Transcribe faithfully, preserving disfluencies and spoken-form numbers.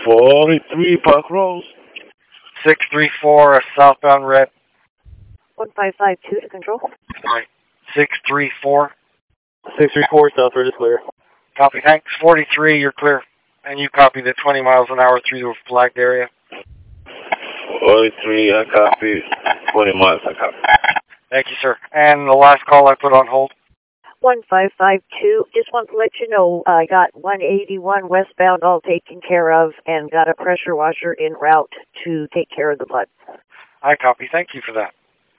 forty-three Park Rose. six three four, southbound red. one five five two to control. Right. six three four. six three four, south red is clear. Copy, thanks. forty-three, you're clear. And you copy the twenty miles an hour through the flagged area. forty-three, I copy. twenty miles, I copy. Thank you, sir. And the last call I put on hold. one five five two, just want to let you know I got one eighty-one westbound all taken care of and got a pressure washer en route to take care of the blood. I copy. Thank you for that.